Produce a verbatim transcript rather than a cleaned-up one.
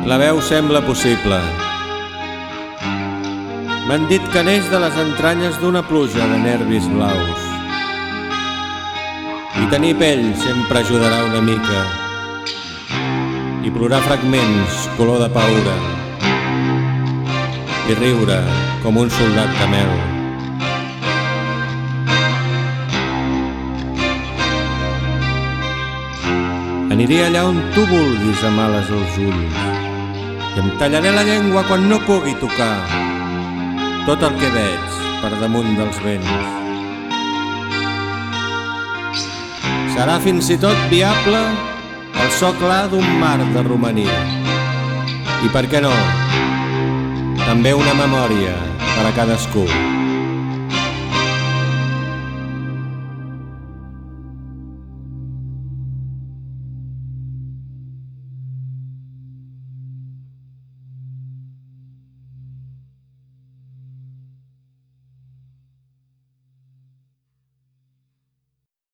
La veu sembla possible. M'han dit que neix de les entranyes d'una pluja de nervis blaus. I tenir pell sempre ajudarà una mica. I plorar fragments color de paura. I riure com un soldat de mel. Aniré allà on tu vulguis amb ales als ulls i em tallaré la llengua quan no pugui tocar tot el que veig per damunt dels vents. Serà fins i tot viable el so clar d'un mar de romaní. I per què no? També una memòria per a cadascú.